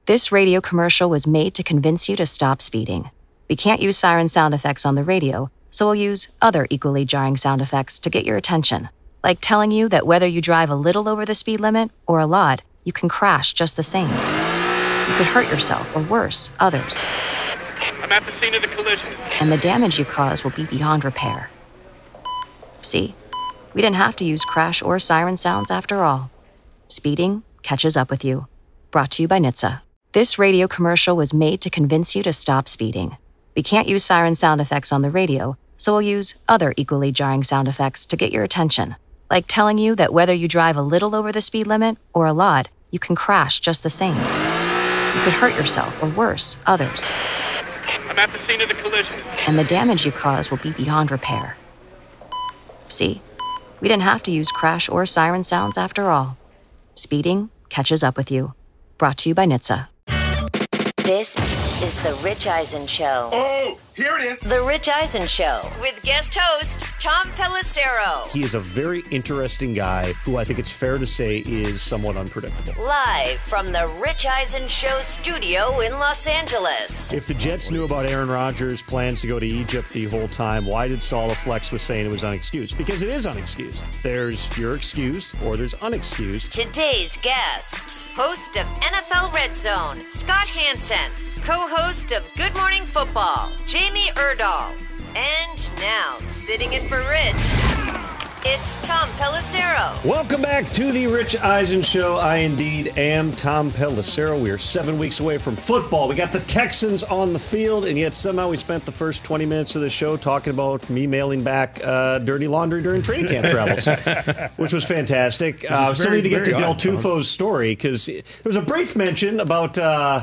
This radio commercial was made to convince you to stop speeding. We can't use siren sound effects on the radio, so we'll use other equally jarring sound effects to get your attention, like telling you that whether you drive a little over the speed limit or a lot, you can crash just the same. You could hurt yourself or worse, others. I'm at the scene of the collision. And the damage you cause will be beyond repair. See? We didn't have to use crash or siren sounds after all. Speeding catches up with you. Brought to you by NHTSA. This radio commercial was made to convince you to stop speeding. We can't use siren sound effects on the radio, so we'll use other equally jarring sound effects to get your attention, like telling you that whether you drive a little over the speed limit or a lot, you can crash just the same. You could hurt yourself or worse, others. I'm at the scene of the collision. And the damage you cause will be beyond repair. See? We didn't have to use crash or siren sounds after all. Speeding catches up with you. Brought to you by NHTSA. This is The Rich Eisen Show. Oh, here it is. The Rich Eisen Show with guest host Tom Pelissero. He is a very interesting guy who I think it's fair to say is somewhat unpredictable. Live from The Rich Eisen Show studio in Los Angeles. If the Jets knew about Aaron Rodgers' plans to go to Egypt the whole time, why did Salah Flex was saying it was unexcused? Because it is unexcused. There's you're excused or there's unexcused. Today's guests, host of NFL Red Zone, Scott Hansen, co-host of Good Morning Football, Jamie Erdahl, and now, sitting in for Rich, it's Tom Pelissero. Welcome back to the Rich Eisen Show. I indeed am Tom Pelissero. We are 7 weeks away from football. We got the Texans on the field, and yet somehow we spent the first 20 minutes of the show talking about me mailing back dirty laundry during training camp travels, which was fantastic. Still need to get to Del Tufo's story, because there was a brief mention about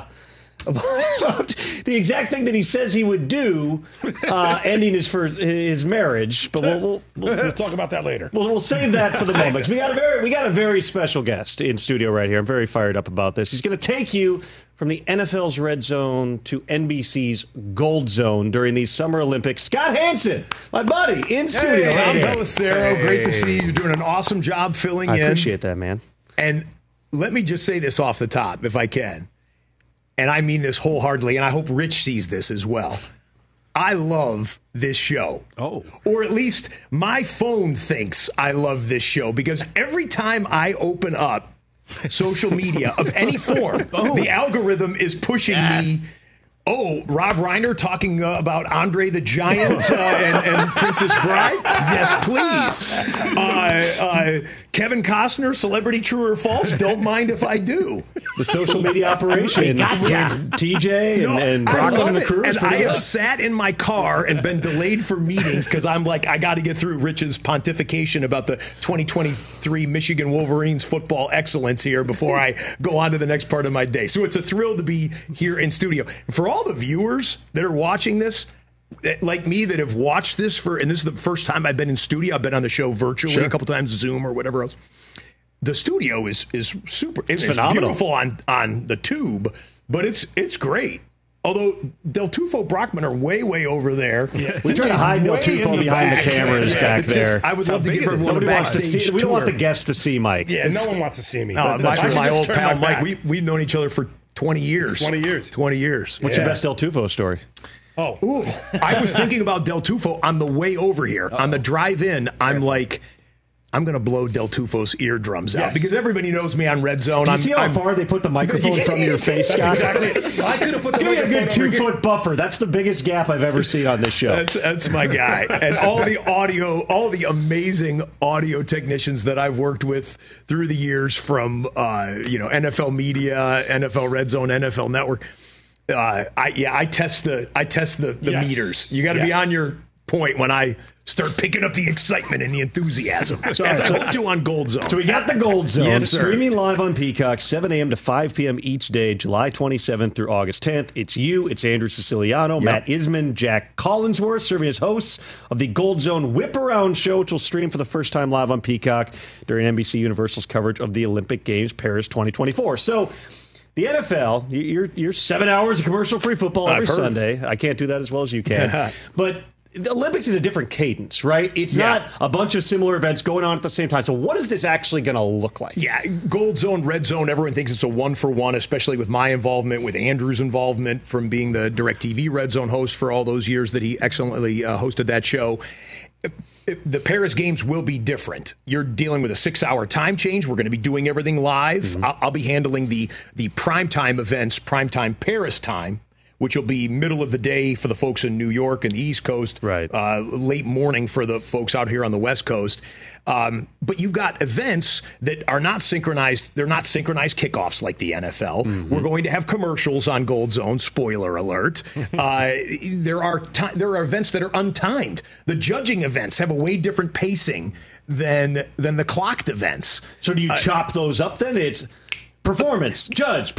the exact thing that he says he would do, ending his marriage. But we'll talk about that later. We'll save that for the moment. We got a very special guest in studio right here. I'm very fired up about this. He's going to take you from the NFL's Red Zone to NBC's Gold Zone during the Summer Olympics. Scott Hansen, my buddy, in studio. Tom Pelissero, great to see you. You're doing an awesome job filling in. I appreciate that, man. And let me just say this off the top, if I can. And I mean this wholeheartedly, and I hope Rich sees this as well. I love this show. Oh. Or at least my phone thinks I love this show, because every time I open up social media of any form, the algorithm is pushing me. Oh, Rob Reiner talking about Andre the Giant and Princess Bride? Yes, please. Kevin Costner, Celebrity True or False? Don't mind if I do. The social media operation. TJ and Brockman and the crew. And I have sat in my car and been delayed for meetings because I'm like, I got to get through Rich's pontification about the 2023 Michigan Wolverines football excellence here before I go on to the next part of my day. So it's a thrill to be here in studio. For all the viewers that are watching this, like me, that have watched this and this is the first time I've been in studio. I've been on the show virtually a couple times, Zoom or whatever else. The studio is super. It's phenomenal. Beautiful on the tube, but it's great. Although Del Tufo, Brockman are way over there. Yeah. We try to hide Del Tufo behind the cameras back there. I would love to give everyone a backstage tour. We don't want the guests to see Mike. Yeah, no one wants to see me. My old pal Mike, we've known each other for 20 years. 20 years. 20 years. What's your best Del Tufo story? Ooh, I was thinking about Del Tufo on the way over here. On the drive-in, I'm like, I'm going to blow Del Tufo's eardrums out because everybody knows me on Red Zone. Do you see how far they put the microphone from your face, Scott? Exactly. I could have put the Give me a good microphone 2-foot buffer. That's the biggest gap I've ever seen on this show. That's my guy. And all the audio, all the amazing audio technicians that I've worked with through the years from NFL Media, NFL Red Zone, NFL Network. I test the meters. You got to be on your point when I start picking up the excitement and the enthusiasm, as I hope to on Gold Zone. So we got the Gold Zone, yes, streaming live on Peacock, 7 a.m. to 5 p.m. each day, July 27th through August 10th. It's you, it's Andrew Siciliano, Matt Isman, Jack Collinsworth, serving as hosts of the Gold Zone Whip Around Show, which will stream for the first time live on Peacock during NBC Universal's coverage of the Olympic Games Paris 2024. So the NFL, you're 7 hours of commercial-free football every Sunday. I can't do that as well as you can. But the Olympics is a different cadence, right? It's not a bunch of similar events going on at the same time. So what is this actually going to look like? Yeah, Gold Zone, Red Zone, everyone thinks it's a 1-for-1, especially with my involvement, with Andrew's involvement from being the DirecTV Red Zone host for all those years that he excellently hosted that show. The Paris games will be different. You're dealing with a 6-hour time change. We're going to be doing everything live. Mm-hmm. I'll be handling the primetime events, primetime Paris time, which will be middle of the day for the folks in New York and the East Coast, right? Late morning for the folks out here on the West Coast. But you've got events that are not synchronized. They're not synchronized kickoffs like the NFL. Mm-hmm. We're going to have commercials on Gold Zone. Spoiler alert. There are events that are untimed. The judging events have a way different pacing than the clocked events. So do you chop those up then? It's performance, judge.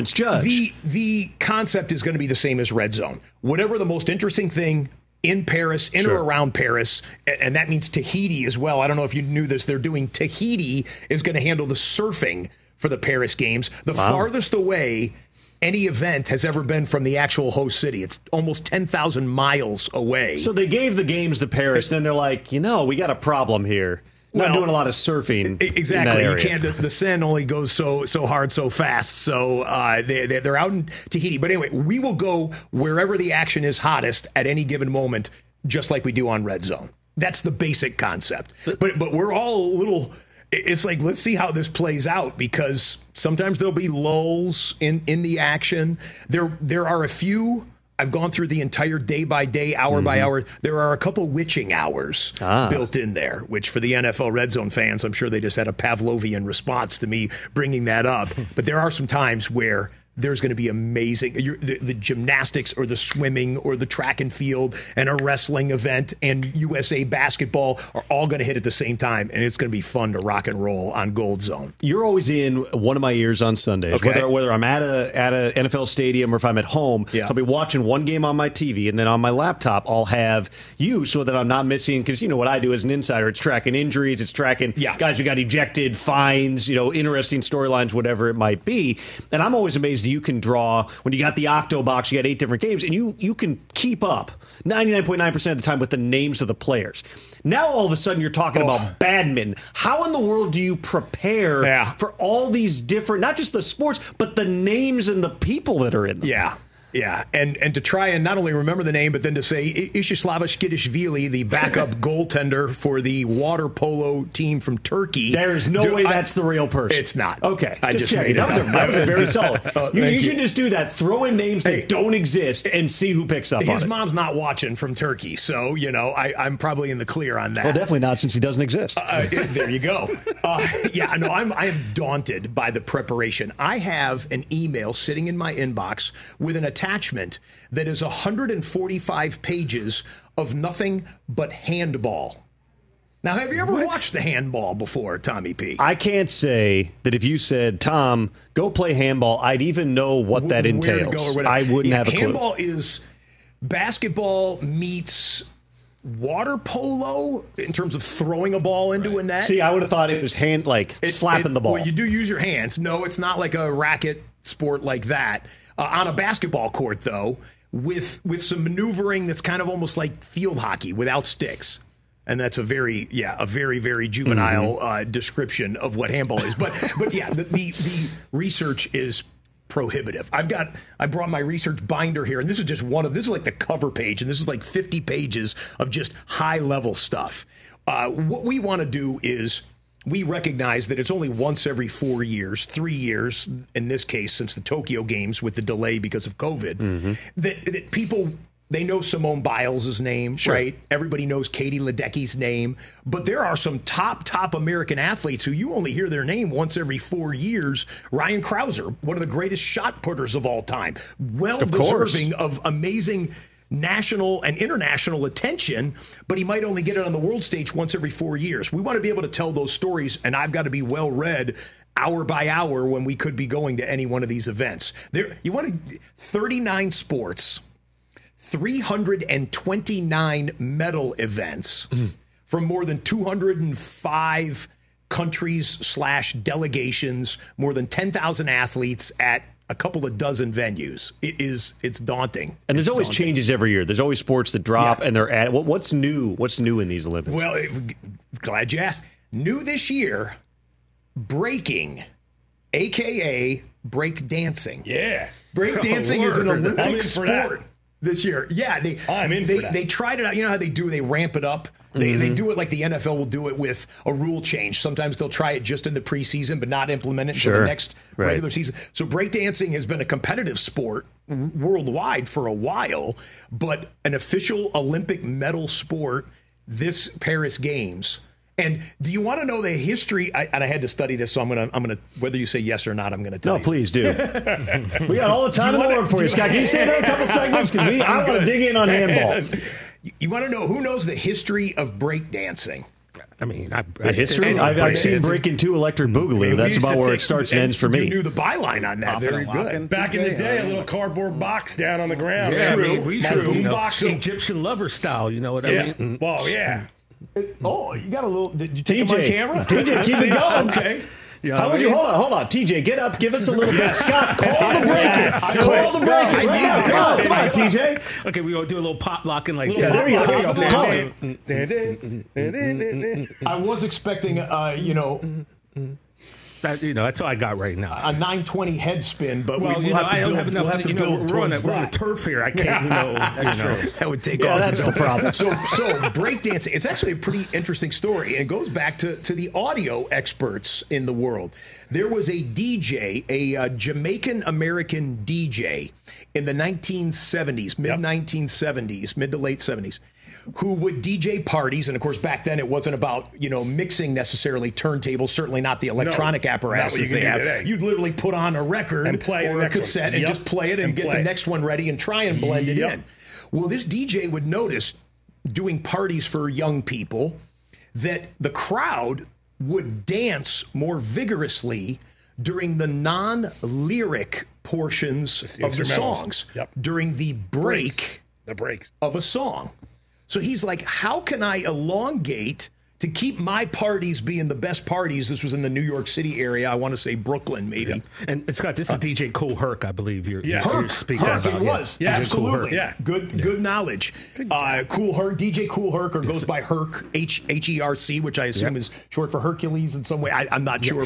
The concept is going to be the same as Red Zone. Whatever the most interesting thing in Paris, in or around Paris, and that means Tahiti as well. I don't know if you knew this. They're doing Tahiti is going to handle the surfing for the Paris games. The farthest away any event has ever been from the actual host city. It's almost 10,000 miles away. So they gave the games to Paris, then they're like, we got a problem here. Not doing a lot of surfing. Exactly. You can't. The Seine only goes so hard, so fast. So they're out in Tahiti. But anyway, we will go wherever the action is hottest at any given moment, just like we do on Red Zone. That's the basic concept. But we're all a little. It's like, let's see how this plays out, because sometimes there'll be lulls in the action. There are a few. I've gone through the entire day by day, hour by hour. There are a couple witching hours built in there, which for the NFL Red Zone fans, I'm sure they just had a Pavlovian response to me bringing that up. But there are some times where there's going to be amazing. The gymnastics or the swimming or the track and field and a wrestling event and USA basketball are all going to hit at the same time, and it's going to be fun to rock and roll on Gold Zone. You're always in one of my ears on Sundays, whether I'm at a NFL stadium or if I'm at home. Yeah. I'll be watching one game on my TV, and then on my laptop I'll have you so that I'm not missing, because you know what I do as an insider. It's tracking injuries, it's tracking guys who got ejected, fines, interesting storylines, whatever it might be. And I'm always amazed you can draw, when you got the Octo Box, you got 8 different games, and you can keep up 99.9% of the time with the names of the players. Now all of a sudden you're talking about badminton. How in the world do you prepare for all these different, not just the sports, but the names and the people that are in them? Yeah, and to try and not only remember the name, but then to say Ishislava Shkidishvili, the backup goaltender for the water polo team from Turkey. There's no way that's the real person. It's not. Okay, I just made it up. That was very solid. You should just do that. Throw in names that don't exist and see who picks up on it. His mom's not watching from Turkey, so, I'm probably in the clear on that. Well, definitely not, since he doesn't exist. There you go. I am daunted by the preparation. I have an email sitting in my inbox with an attachment that is 145 pages of nothing but handball. Now, have you ever watched the handball before, Tommy P? I can't say that if you said, Tom, go play handball, I'd even know what that entails. I wouldn't have a clue. Handball is basketball meets water polo in terms of throwing a ball into a net. See, I would have thought it was slapping the ball. Well, you do use your hands. No, it's not like a racket sport like that. On a basketball court, though, with some maneuvering that's kind of almost like field hockey without sticks. And that's a very, very juvenile description of what handball is. But the research is prohibitive. I brought my research binder here, and this is just this is like the cover page, and this is like 50 pages of just high level stuff. What we want to do is, we recognize that it's only once every 4 years, 3 years, in this case, since the Tokyo Games with the delay because of COVID, that people, they know Simone Biles' name, right? Everybody knows Katie Ledecky's name. But there are some top American athletes who you only hear their name once every 4 years. Ryan Krauser, one of the greatest shot putters of all time. Well-deserving of amazing national and international attention, but he might only get it on the world stage once every 4 years. We want to be able to tell those stories, and I've got to be well read hour by hour when we could be going to any one of these events. You want 39 sports, 329 medal events from more than 205 countries / delegations, more than 10,000 athletes at a couple of dozen venues. It's daunting. And there's always daunting. changes every year. There's always sports that drop, and they're at. What's new? What's new in these Olympics? Well, glad you asked. New this year, breaking, a.k.a. break dancing. Yeah. Break dancing is an Word. I'm in Olympic for that. sport this year. Yeah, I'm in for that. They tried it out. You know how they do? They ramp it up. They do it like the NFL will do it with a rule change. Sometimes they'll try it just in the preseason, but not implement it until the next regular season. So breakdancing has been a competitive sport worldwide for a while, but an official Olympic medal sport this Paris Games. And do you want to know the history? And I had to study this, so I'm gonna whether you say yes or not, I'm gonna tell you. No, please do. We got all the time in the world for you, Scott. Can you say that a couple segments? Because I want to dig in on handball. You want to know who knows the history of breakdancing? I mean, The history? I've seen Breaking 2 Electric Boogaloo. That's about where it starts and ends for me. You knew the byline on that. Very good. Back in the day, a little cardboard box down on the ground. yeah, True. I mean, we My should, boom you know, box. Egyptian lover style. You know what I mean? Well, yeah. Oh, you got a little. Did you take TJ, him on camera? TJ, keep it going. Okay. How would you hold on, TJ? Get up, give us a little bit. Scott, call the break. Call the break. Right now. Come on, TJ. Okay, we gonna do a little pop locking like Yeah, there you go. Call it. I was expecting, that's all I got right now. a 920 head spin, but Well, we'll have to I don't build. have enough. We'll have to You know, build we're on towards the that. turf here. I can't. That would take Yeah, off. that's the problem. So breakdancing, it's actually a pretty interesting story, and it goes back to the audio experts in the world. There was a DJ, a Jamaican-American DJ in the 1970s, mid-1970s, mid to late 70s, who would DJ parties. And of course, back then it wasn't about, mixing necessarily turntables, certainly not the electronic apparatus not what you they can have. do today. You'd literally put on a record And play or the a next one. cassette and Yep. just play it and get play the it. next one ready and try and blend it Yep. in. Well, this DJ would notice doing parties for young people that the crowd would dance more vigorously during the non-lyric portions of the instrumentals. songs, Yep. during the break The breaks. of a song. So he's like, how can I elongate to keep my parties being the best parties? This was in the New York City area. I want to say Brooklyn, maybe. And Scott, this is DJ Kool Herc, I believe you're Herc. speaking Herc, about. it was. Yeah, Absolutely. yeah. Good knowledge. Cool Herc, DJ Kool Herc, or goes by Herc, H-E-R-C, which I assume is short for Hercules in some way. I'm not sure.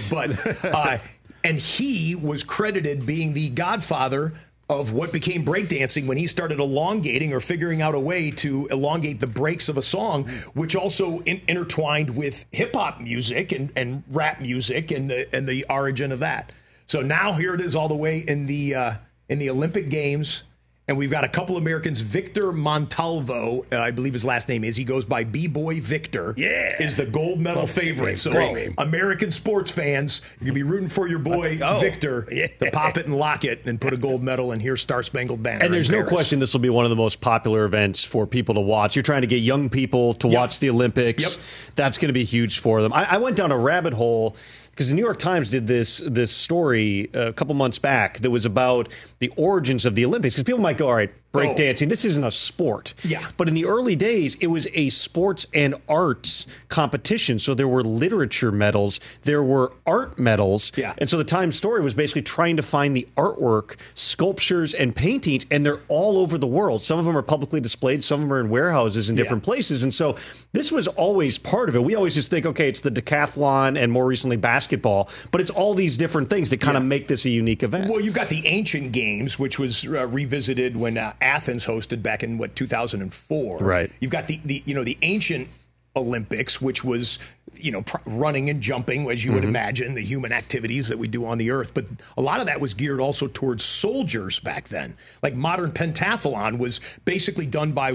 But and he was credited being the godfather of what became breakdancing when he started elongating or figuring out a way to elongate the breaks of a song, which also intertwined with hip hop music and rap music and the origin of that. So now here it is all the way in the Olympic Games. And we've got a couple Americans. Victor Montalvo, I believe his last name is. He goes by B-Boy Victor. Yeah. Is the gold medal favorite. So great name. American sports fans, you can be rooting for your boy Let's go. Victor Yeah. to pop it and lock it and put a gold medal and here's Star Spangled Banner. And there's in no Paris. question this will be one of the most popular events for people to watch. You're trying to get young people to watch the Olympics. Yep. That's going to be huge for them. I went down a rabbit hole because the New York Times did this story a couple months back that was about the origins of the Olympics. Because people might go, all right, breakdancing, this isn't a sport. Yeah. But in the early days, it was a sports and arts competition. So there were literature medals, there were art medals. Yeah. And so the Times story was basically trying to find the artwork, sculptures, and paintings, and they're all over the world. Some of them are publicly displayed, some of them are in warehouses in different places. And so this was always part of it. We always just think, okay, it's the decathlon and more recently basketball, but it's all these different things that kind of make this a unique event. Well, you've got the ancient games, which was revisited when Athens hosted back in 2004. Right. You've got the ancient Olympics, which was running and jumping, as you would imagine, the human activities that we do on the earth. But a lot of that was geared also towards soldiers back then. Like modern pentathlon was basically done by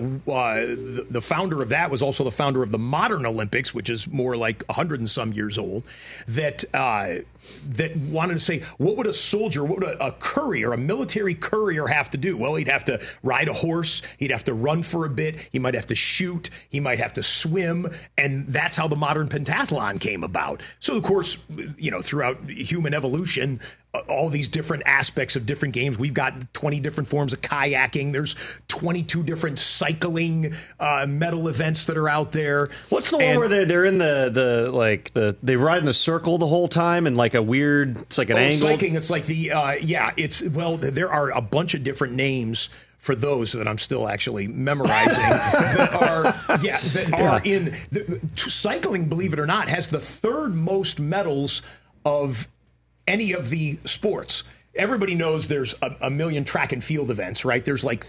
the founder of that was also the founder of the modern Olympics, which is more like 100 and some years old. That wanted to say, what would a soldier, what would a courier, a military courier have to do? Well, he'd have to ride a horse, he'd have to run for a bit, he might have to shoot, he might have to swim, and that's how the modern pentathlon came about. So, of course, throughout human evolution, all these different aspects of different games. We've got 20 different forms of kayaking. There's 22 different cycling medal events that are out there. What's the one where they're in they ride in a circle the whole time and like a weird, it's like an angle? Cycling, it's like there are a bunch of different names for those that I'm still actually memorizing cycling, believe it or not, has the third most medals of any of the sports. Everybody knows there's a million track and field events, right? There's like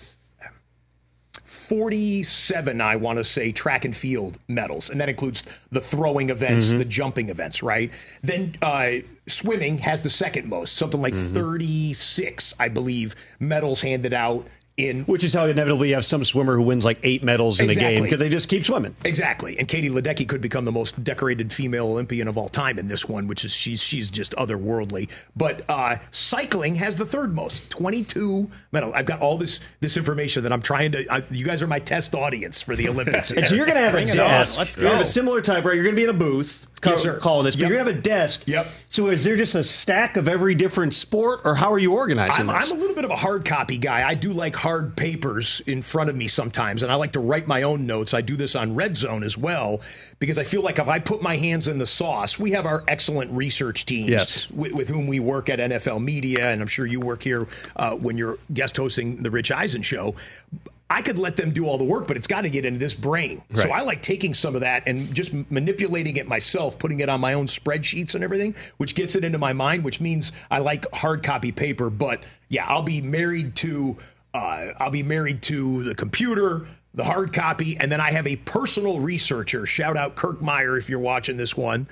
47, I want to say, track and field medals. And that includes the throwing events, the jumping events, right? Then swimming has the second most, something like 36, I believe, medals handed out. Which is how inevitably you have some swimmer who wins like 8 medals in a game because they just keep swimming. Exactly. And Katie Ledecky could become the most decorated female Olympian of all time in this one, which is she's just otherworldly. But cycling has the third most, 22 medals. I've got all this information that I'm trying to. You guys are my test audience for the Olympics. And so you're going to have a desk. Let's go. You have a similar type, right? You're going to be in a booth calling this, but you're going to have a desk. Yep. So is there just a stack of every different sport, or how are you organizing this? I'm a little bit of a hard copy guy. I do like hard papers in front of me sometimes, and I like to write my own notes. I do this on Red Zone as well, because I feel like if I put my hands in the sauce, we have our excellent research teams with whom we work at NFL Media, and I'm sure you work here when you're guest hosting the Rich Eisen Show. I could let them do all the work, but it's got to get into this brain. Right. So I like taking some of that and just manipulating it myself, putting it on my own spreadsheets and everything, which gets it into my mind, which means I like hard copy paper. But yeah, I'll be married to the computer, the hard copy, and then I have a personal researcher. Shout out Kirk Meyer if you're watching this one,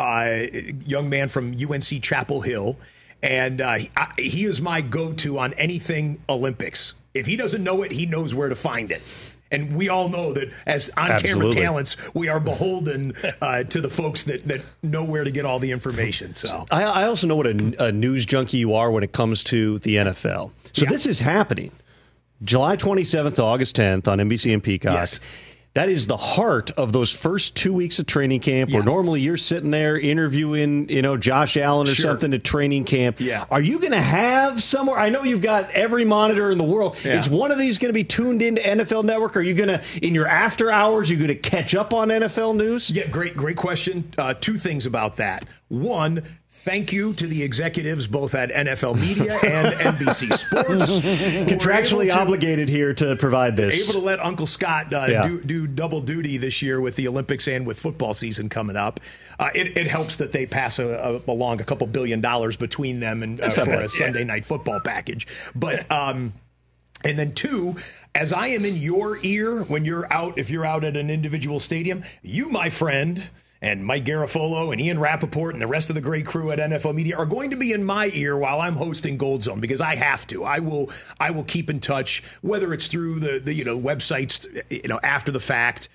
young man from UNC Chapel Hill, and he is my go-to on anything Olympics. If he doesn't know it, he knows where to find it. And we all know that as on-camera talents, we are beholden to the folks that know where to get all the information. So I also know what a news junkie you are when it comes to the NFL. So this is happening July 27th to August 10th on NBC and Peacock. Yes. That is the heart of those first 2 weeks of training camp where normally you're sitting there interviewing, Josh Allen or something at training camp. Yeah. Are you going to have somewhere? I know you've got every monitor in the world. Yeah. Is one of these going to be tuned into NFL Network? Are you going to, in your after hours, you're going to catch up on NFL news? Yeah, great question. Two things about that. One, thank you to the executives both at NFL Media and NBC Sports. Contractually obligated here to provide this. Able to let Uncle Scott do double duty this year with the Olympics and with football season coming up. It helps that they pass along a couple $1 billion between them and for a Sunday night football package. But and then two, as I am in your ear when you're out, if you're out at an individual stadium, you, my friend, and Mike Garafolo and Ian Rappaport and the rest of the great crew at NFL Media are going to be in my ear while I'm hosting Gold Zone, because I have to. I will keep in touch, whether it's through the websites, after the fact,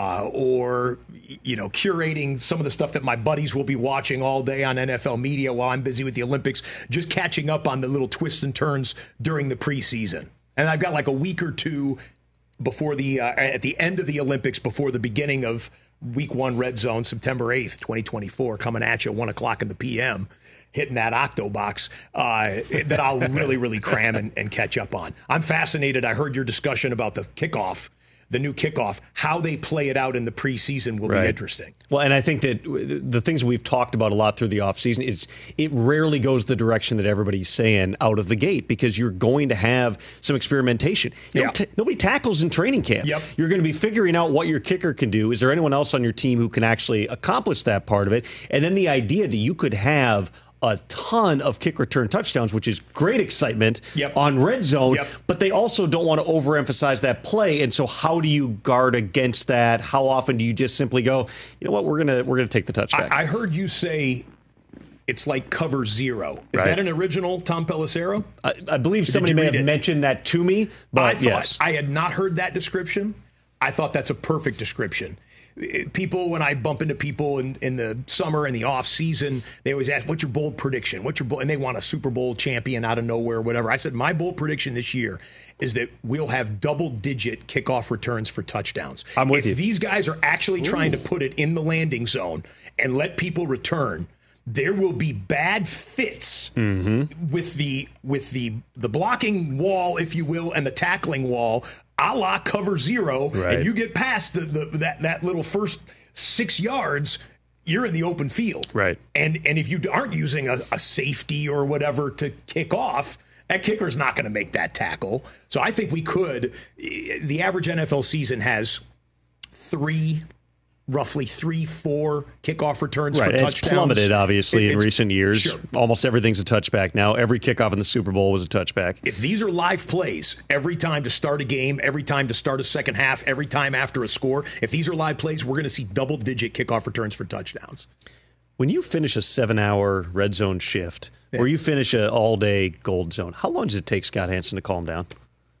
or curating some of the stuff that my buddies will be watching all day on NFL Media while I'm busy with the Olympics, just catching up on the little twists and turns during the preseason. And I've got like a week or two before at the end of the Olympics, before the beginning of Week 1 Red Zone, September 8th, 2024, coming at you at 1 o'clock in the p.m., hitting that octo box that I'll really, really cram and catch up on. I'm fascinated. I heard your discussion about the new kickoff, how they play it out in the preseason will be interesting. Well, and I think that the things we've talked about a lot through the offseason is it rarely goes the direction that everybody's saying out of the gate, because you're going to have some experimentation. Nobody tackles in training camp. Yep. You're going to be figuring out what your kicker can do. Is there anyone else on your team who can actually accomplish that part of it? And then the idea that you could have a ton of kick return touchdowns, which is great excitement on Red Zone, but they also don't want to overemphasize that play. And so how do you guard against that? How often do you just simply go, you know what, we're gonna take the touchback? I heard you say it's like cover zero. Is that an original Tom Pelissero? I believe somebody may have mentioned that to me, but I had not heard that description. I thought that's a perfect description. People, when I bump into people in the summer and the off season, they always ask, what's your bold prediction? And they want a Super Bowl champion out of nowhere, whatever. I said, my bold prediction this year is that we'll have double-digit kickoff returns for touchdowns. I'm with you. If these guys are actually trying to put it in the landing zone and let people return, there will be bad fits with the blocking wall, if you will, and the tackling wall, a la cover zero, and you get past that little first 6 yards, you're in the open field. Right. And if you aren't using a safety or whatever to kick off, that kicker's not going to make that tackle. So I think we could. The average NFL season has roughly 3-4 kickoff returns for touchdowns. It's plummeted, obviously, in recent years. Sure. Almost Almost everything's a touchback now. Every kickoff in the Super Bowl was a touchback. If these are live plays, every time to start a game, every time to start a second half, every time after a score, if these are live plays, we're going to see double-digit kickoff returns for touchdowns. When you finish a 7-hour red zone shift, or you finish an all-day gold zone, how long does it take Scott Hanson to calm down?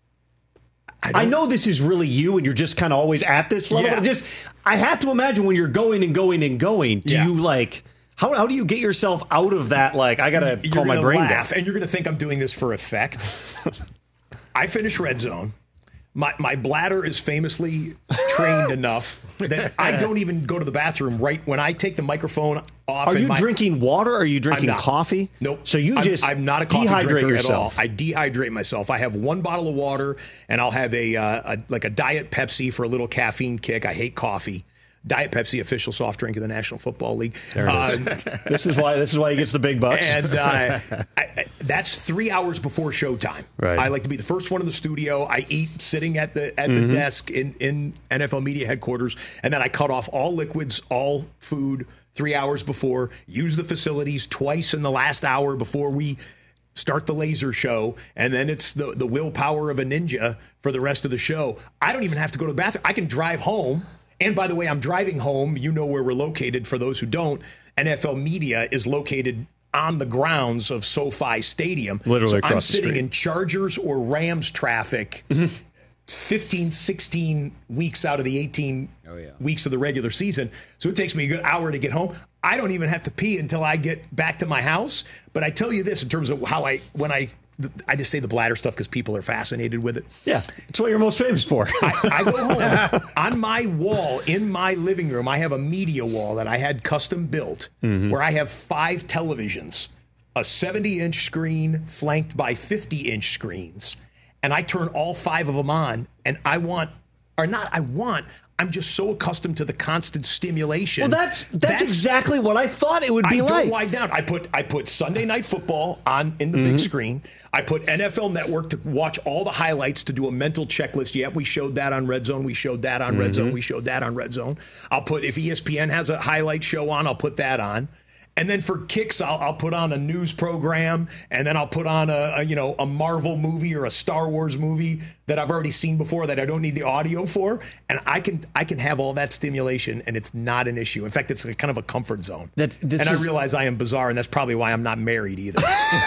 I know this is really you, and you're just kind of always at this level. Yeah. But I have to imagine when you're going and going and going, do you how do you get yourself out of that? Like, I got to calm my brain down. And you're going to think I'm doing this for effect. I finish red zone. My bladder is famously trained enough that I don't even go to the bathroom right when I take the microphone off. Are you drinking water? Or are you drinking coffee? Nope. So I'm not a coffee dehydrate drinker yourself. at all. I dehydrate myself. I have one bottle of water, and I'll have a Diet Pepsi for a little caffeine kick. I hate coffee. Diet Pepsi, official soft drink of the National Football League. This is why he gets the big bucks. And that's 3 hours before showtime. Right. I like to be the first one in the studio. I eat sitting at the desk in NFL media headquarters, and then I cut off all liquids, all food 3 hours before. Use the facilities twice in the last hour before we start the laser show, and then it's the willpower of a ninja for the rest of the show. I don't even have to go to the bathroom. I can drive home. And by the way, I'm driving home. You know where we're located. For those who don't, NFL Media is located on the grounds of SoFi Stadium. Literally so across I'm the sitting street. in Chargers or Rams traffic 15, 16 weeks out of the 18 weeks of the regular season. So it takes me a good hour to get home. I don't even have to pee until I get back to my house. But I tell you this in terms of how I just say the bladder stuff because people are fascinated with it. Yeah, it's what you're most famous for. I go home. On my wall in my living room, I have a media wall that I had custom built where I have 5 televisions, a 70-inch screen flanked by 50-inch screens. And I turn all 5 of them on, and I'm just so accustomed to the constant stimulation. Well, that's exactly what I thought it would be like. I don't lie down. I put Sunday Night Football on in the big screen. I put NFL Network to watch all the highlights to do a mental checklist. Yeah, we showed that on Red Zone. We showed that on Red Zone. We showed that on Red Zone. I'll put, if ESPN has a highlight show on, I'll put that on. And then for kicks, I'll put on a news program, and then I'll put on a Marvel movie or a Star Wars movie that I've already seen before that I don't need the audio for, and I can have all that stimulation, and it's not an issue. In fact, it's kind of a comfort zone. I realize I am bizarre, and that's probably why I'm not married either.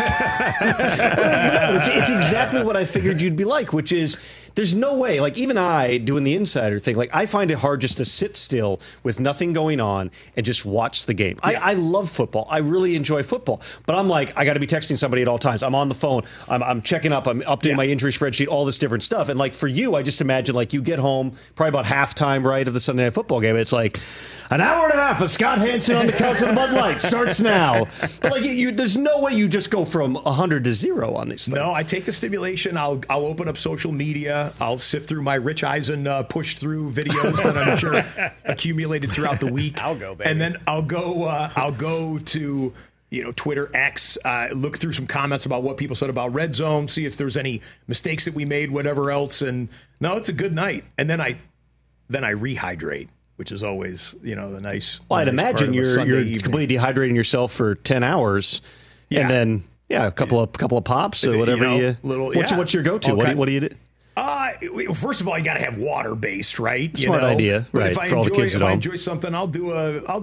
It's exactly what I figured you'd be like, which is there's no way, like even I doing the insider thing, like I find it hard just to sit still with nothing going on and just watch the game. Yeah. I love football. I really enjoy football, but I'm like, I got to be texting somebody at all times. I'm on the phone. I'm checking up. I'm updating my injury spreadsheet, all this different stuff. And like for you, I just imagine like you get home probably about halftime, right, of the Sunday Night Football game. It's like an hour and a half of Scott Hanson on the couch with a Bud Light starts now. But like there's no way you just go from 100 to 0 on these things. No, I take the stimulation. I'll open up social media. I'll sift through my Rich Eisen push through videos that I'm sure accumulated throughout the week. I'll go, baby. And then I'll go to Twitter X, look through some comments about what people said about Red Zone, see if there's any mistakes that we made, whatever else. And no, it's a good night. And then I rehydrate, which is always the nice. Well, I'd imagine you're evening. completely dehydrating yourself for 10 hours, and then a couple of pops or whatever What's your go-to? Okay. What do you do? First of all, you got to have water based, right? Smart idea, but right? For all the kids at home. If I enjoy something, I'll do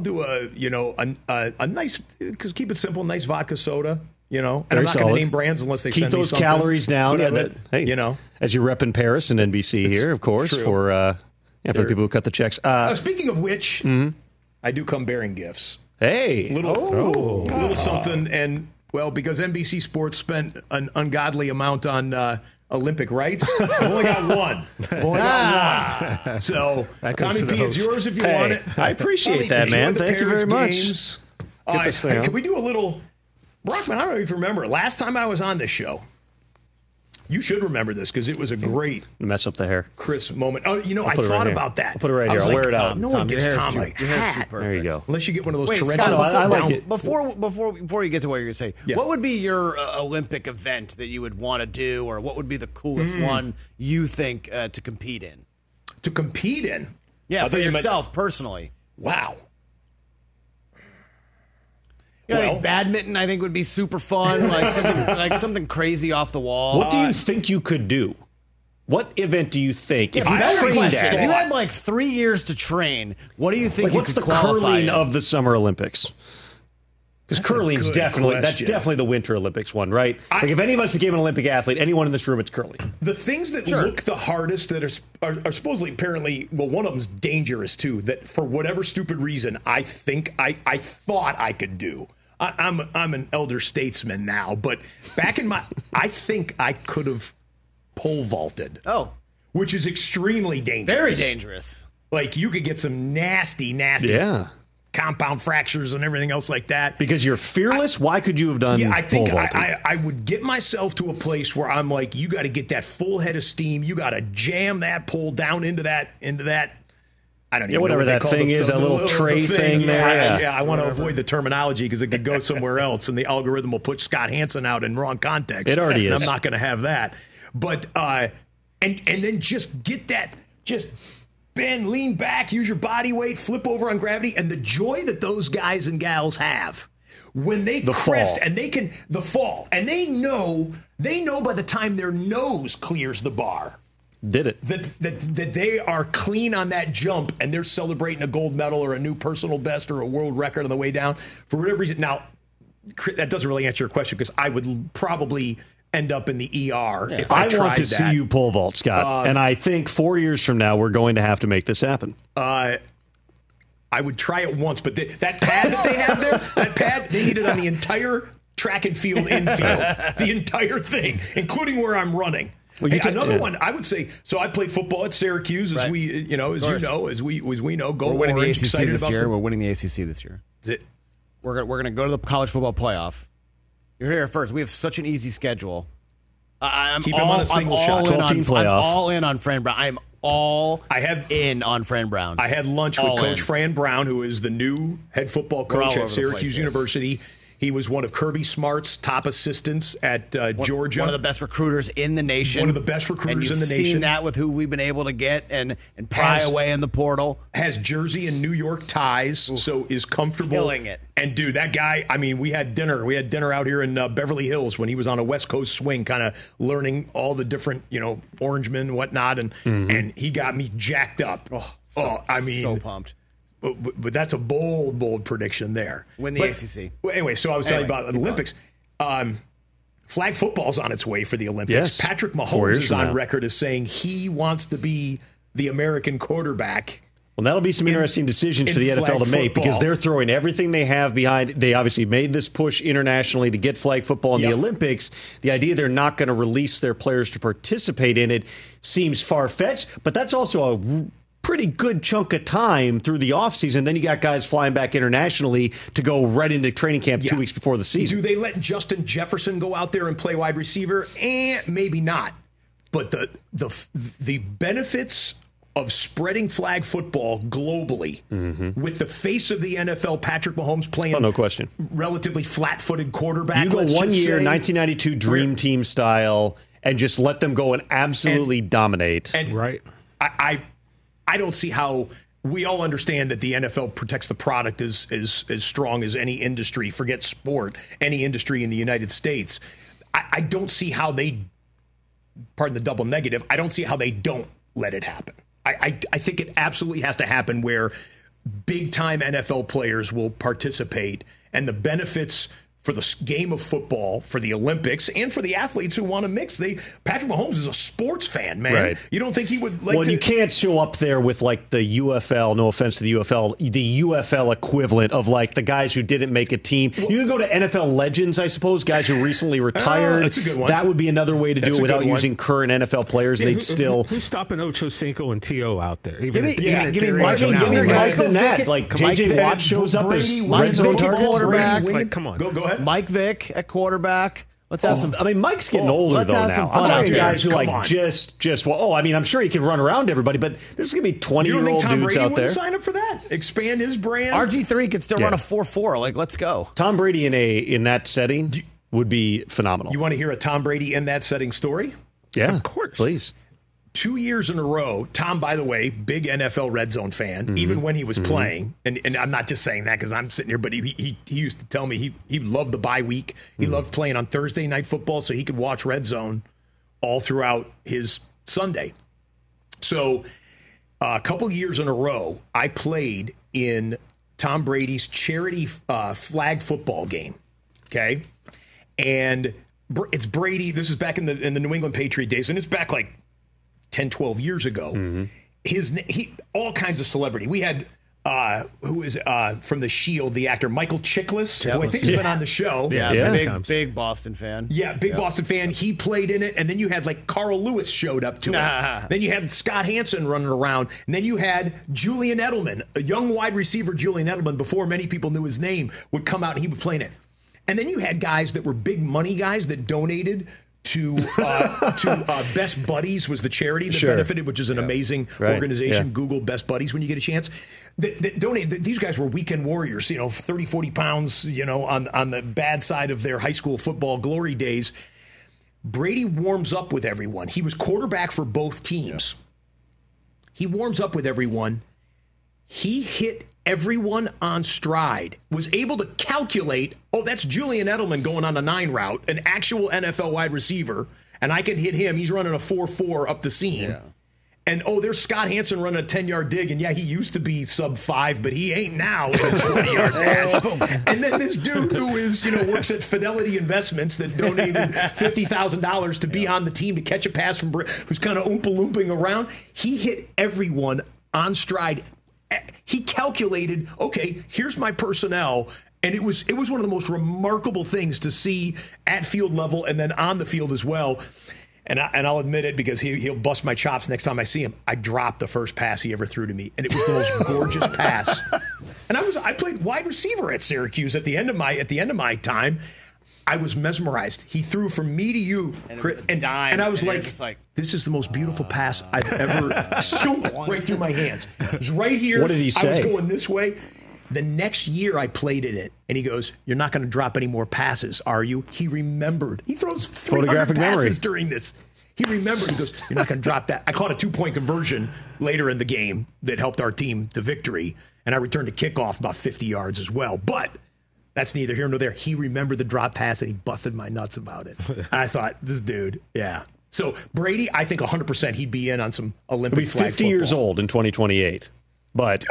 a nice, because keep it simple, nice vodka soda. And I'm not going to name brands unless they keep send me those something. calories down. But, hey, as you rep in Paris and NBC here, of course, true. for the people who cut the checks. Speaking of which, I do come bearing gifts. Hey, little something, and because NBC Sports spent an ungodly amount on Olympic rights, I've only got one. So, Tommy P, it's yours if you want it. I appreciate that, man. Thank you very much. Get this thing. Can we do a little, Brockman? I don't know if you remember. Last time I was on this show, you should remember this because it was a great Mess up the hair. Chris moment. Oh, you know, I put it thought right here. about that. I'll put it right I here. was I'll like, wear it out. No one Tom, gives your hair's Tom too- a your hair's too hat. perfect. There you go. Unless you get one of those Wait, torrential. Scott, I like down- it. Before you get to what you're going to say, Yeah. what would be your Olympic event that you would want to do, or what would be the coolest one you think to compete in? To compete in. Yeah, I for thought you meant- yourself personally. Wow. You know, I Well- think badminton, I think, would be super fun, like something crazy off the wall. What do you think you could do? What event do you think? Yeah, if you but that's the trained question. at If you it, had like 3 years to train, what do you think like, you what's could the qualify curling in? of the Summer Olympics? Because curling's good definitely question. definitely the Winter Olympics one, right? Like if any of us became an Olympic athlete, anyone in this room, it's curling. The things that Sure. look the hardest that are supposedly apparently, well, one of them's dangerous too, that for whatever stupid reason, I think I thought I could do. I'm an elder statesman now, but back in I think I could have pole vaulted. Oh, Which is extremely dangerous. very dangerous. Like you could get some nasty Yeah. compound fractures and everything else like that. Because you're fearless, why could you have done Yeah, I think pole vaulting? I would get myself to a place where I'm like, you got to get that full head of steam. You got to jam that pole down into that. I don't even know whatever what they that call thing the- is, the- that little the tray thing there. Yeah, Yeah. I want to avoid the terminology because it could go somewhere else, and the algorithm will put Scott Hansen out in wrong context. It already and is. I'm not going to have that. But and then just get that, just bend, lean back, use your body weight, flip over on gravity, and the joy that those guys and gals have when they crest fall. and they can the fall, and they know by the time their nose clears the bar Did it. that they are clean on that jump, and they're celebrating a gold medal or a new personal best or a world record on the way down for whatever reason. Now, that doesn't really answer your question because I would probably end up in the ER if I I tried want to that. see you pole vault, Scott. And I think 4 years from now, we're going to have to make this happen. I would try it once, but that pad that they have there, that pad, they need it on the entire track and field infield, the entire thing, including where I'm running. Well, you Hey, another yeah. one, I would say. So I played football at Syracuse, as Right. we know, as we know. Go We're winning the Orange! ACC Excited this about year. the- We're winning the ACC this year. It- We're gonna go to the college football playoff. You're here first. We have such an easy schedule. I'm Keep him on a single shot. 12-team I'm playoff. all in on Fran Brown. I'm all in on Fran Brown. I had lunch with All Coach in. Fran Brown, who is the new head football all coach over at the Syracuse place here. University. He was one of Kirby Smart's top assistants at Georgia. One of the best recruiters in the nation. One of the best recruiters and you've in the seen nation. that with who we've been able to get and pry Has- away in the portal. Has Jersey and New York ties, so is comfortable. Killing it. And dude, that guy, I mean, we had dinner. We had dinner out here in Beverly Hills when he was on a West Coast swing, kind of learning all the different, Orangemen and whatnot. And he got me jacked up. I mean, So pumped. But that's a bold prediction there. Win the ACC. Well, anyway, so I was telling you Anyway, about the keep Olympics. Flag football's on its way for the Olympics. Yes. Patrick 4 Mahomes years is from on now. record as saying he wants to be the American quarterback. Well, that'll be some interesting decisions for in the NFL flag to make because football. they're throwing everything they have behind. They obviously made this push internationally to get flag football in the Yep. Olympics. The idea they're not going to release their players to participate in it seems far-fetched, but that's also a pretty good chunk of time through the offseason. Then you got guys flying back internationally to go right into training camp 2 weeks before the season. Do they let Justin Jefferson go out there and play wide receiver? Maybe not. But the benefits of spreading flag football globally with the face of the NFL, Patrick Mahomes, playing Oh, no question. relatively flat-footed quarterback. You go let's 1 just year, say, 1992 Dream Team style, and just let them go and absolutely dominate. And Right. I don't see how we all understand that the NFL protects the product as strong as any industry. Forget sport, any industry in the United States. I don't see how they, pardon the double negative, I don't see how they don't let it happen. I think it absolutely has to happen where big time NFL players will participate, and the benefits for the game of football, for the Olympics, and for the athletes who want to mix. Patrick Mahomes is a sports fan, man. Right. You don't think he would like Well, you can't show up there with like the UFL, no offense to the UFL equivalent of like the guys who didn't make a team. You could go to NFL legends, I suppose, guys who recently retired. That's a good one. That would be another way to That's do it a good without one. using current NFL players. They'd still. Who's stopping Ocho Cinco and T.O. out there? Give me Michael Michael Vick. Vick. Like J.J. Watt shows up as Mike red zone Vick at target. quarterback. Like, come on. Go ahead. Mike Vick at quarterback. Let's have some. I mean, Mike's getting older let's though have now. some I'm fun out talking there. guys who Come like on. just. Well, I mean, I'm sure he can run around everybody, but there's gonna be You don't 20-year-old think Tom dudes Brady out would there. sign up for that? Expand his brand. RG3 could still Yeah. run a 4.4. Like, let's go. Tom Brady in that setting would be phenomenal. You want to hear a Tom Brady in that setting story? Yeah, Of course. please. 2 years in a row, Tom, by the way, big NFL Red Zone fan, Mm-hmm. even when he was playing. And I'm not just saying that because I'm sitting here, but he used to tell me he loved the bye week. He Mm-hmm. loved playing on Thursday Night Football so he could watch Red Zone all throughout his Sunday. So a couple years in a row, I played in Tom Brady's charity flag football game. Okay. And it's Brady. This is back in the New England Patriot days, and it's back like 10, 12 years ago. He all kinds of celebrity. We had who is from The Shield, the actor Michael Chiklis, who I think has been on the show. Yeah. Big Boston fan. Yeah, big Boston fan. He played in it, and then you had like Carl Lewis showed up to it. Then you had Scott Hansen running around, and then you had Julian Edelman, a young wide receiver. Julian Edelman, before many people knew his name, would come out and he would play in it. And then you had guys that were big money guys that donated to Best Buddies was the charity that Sure. benefited, which is an amazing Right. organization. Yeah. Google Best Buddies when you get a chance. That donated. These guys were weekend warriors, 30, 40 pounds, on the bad side of their high school football glory days. Brady warms up with everyone. He was quarterback for both teams. He warms up with everyone. He hit everyone on stride, was able to calculate, that's Julian Edelman going on a 9 route, an actual NFL wide receiver, and I can hit him. He's running a 4.4 up the seam. Yeah. And, there's Scott Hansen running a 10-yard dig, and, yeah, he used to be sub-5, but he ain't now in his 40-yard dash. And then this dude who is, works at Fidelity Investments that donated $50,000 to be on the team to catch a pass from who's kind of oompa-looping around, he hit everyone on stride. He calculated, okay, here's my personnel, and it was one of the most remarkable things to see at field level and then on the field as well. And I'll admit it because he'll bust my chops next time I see him. I dropped the first pass he ever threw to me, and it was the most gorgeous pass. And I played wide receiver at Syracuse at the end of my time. I was mesmerized. He threw from me to you, and I was like, this is the most beautiful pass I've ever shoot right through my hands. It was right here. What did he say? I was going this way. The next year I played in it, and he goes, "You're not going to drop any more passes, are you?" He remembered. He throws 300 Photographic passes memory. during this. He remembered. He goes, "You're not going to drop that." I caught a 2-point conversion later in the game that helped our team to victory, and I returned a kickoff about 50 yards as well. But that's neither here nor there. He remembered the drop pass, and he busted my nuts about it. And I thought, this dude, yeah. So Brady, I think 100% he'd be in on some Olympic He'll be flag 50 years football. old in 2028. But